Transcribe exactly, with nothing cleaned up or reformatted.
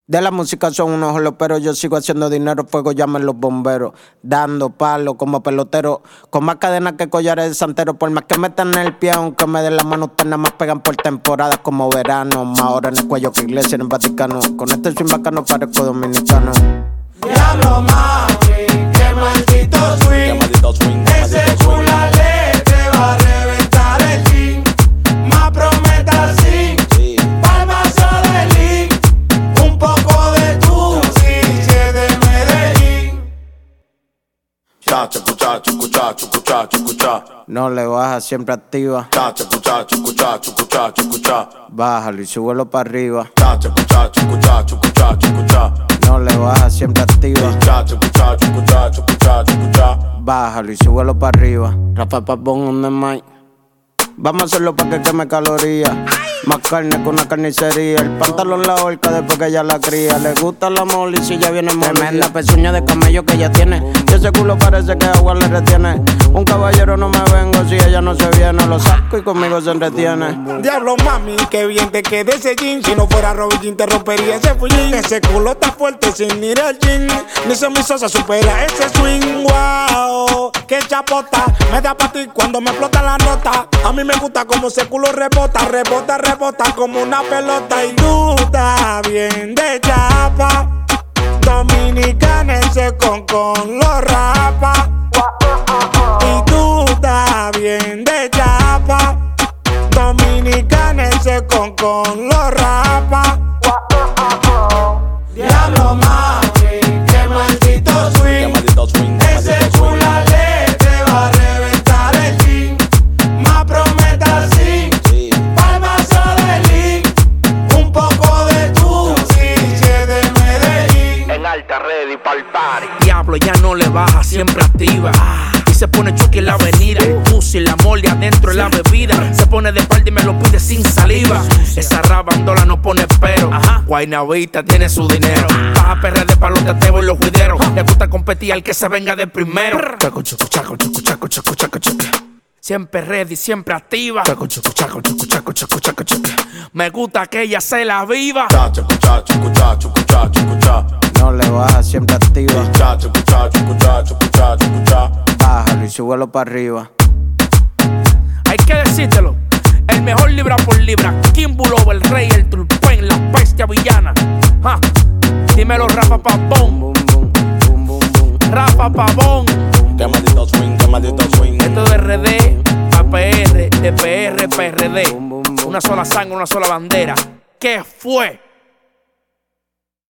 De la música son unos jolos, pero yo sigo haciendo dinero, fuego llamen los bomberos, dando palos como pelotero, con más cadenas que collares de santero, por más que metan el pie, aunque me den la mano, ustedes nada más pegan por temporadas como verano, más ahora en el cuello que iglesia en el Vaticano, con este swing bacano parezco dominicano. Diablo mami, qué maldito swing, qué maldito swing, ese culale te va a reventar el jean, más prometa sí, sí. Pa'l vaso de lean, un poco de tu chiche de Medellín. Chacha, escucha, escucha, escucha, escucha. No le baja, siempre activa. Chacha, escucha, escucha, escucha, escucha. Bájalo y súbelo para arriba. Chacha, escucha, escucha, escucha, escucha. No le baja, siempre activa. Chacha, escucha, escucha, escucha, escucha. Bájalo y súbelo para arriba. Rafa Papón on the mic. Vamos a hacerlo pa' que queme calorías. Más carne que una carnicería. El pantalón la horca después que ella la cría. Le gusta la mole y si ya viene molida. Tremenda pezuña de camello que ella tiene. Y ese culo parece que agua le retiene. Un caballero no me vengo si ella no se viene. Lo saco y conmigo se entretiene. Diablo mami, qué bien te queda ese jean. Si no fuera Robin Jean te rompería ese fullín. Ese culo está fuerte sin mirar el jean. Ni se mi sosa supera ese swing. Wow, qué chapota. Me da pa' ti cuando me explota la nota. A mí me gusta como ese culo rebota, rebota, rebota como una pelota. Y tú estás bien de chapa. Dominicana ese con con lo rapa. Y tú estás bien de chapa. Dominicana ese con con lo rapa. Diablo mami, qué maldito swing, qué maldito swing, qué ese maldito swing. culale te va a reventar el jean. Más prometa sí, Sí. pa'l vaso de lean, un poco de tu chiche de Medellín. En alta ready pa'l party. Diablo ya no le baja, siempre activa. Y se pone choque en la avenida. El pussy, la mole adentro en la bebida. Se pone de espalda y me lo pide sin saliva. Esa rabandola no pone pero. Guaynavita tiene su dinero. Baja perra de palo de tebo y los juideros. Le gusta competir al que se venga de primero. Chaco, chaco, chaco, chaco, chaco, chaco, chaco, chaco. Siempre ready, siempre activa. Chaco, chaco, chaco, chaco, chaco, chaco, chaco, chaco. Me gusta que ella se la viva. Chacha, escucha, escucha, escucha, escucha. No le baja, siempre activa. Chacha, escucha, escucha, escucha, escucha. Bájalo y súbelo para arriba. Hay que decírtelo. El mejor libra por libra. Kimbulo, el rey, el tulpen, la bestia villana. Ja. Dímelo, Rafa Pavón. Boom, boom, boom, boom, boom. Rafa Pavón. Qué maldito swing, qué maldito swing. Esto de R D a P R, de P R, P R D. Boom, boom, boom. Una sola sangre, una sola bandera. ¿Qué fue?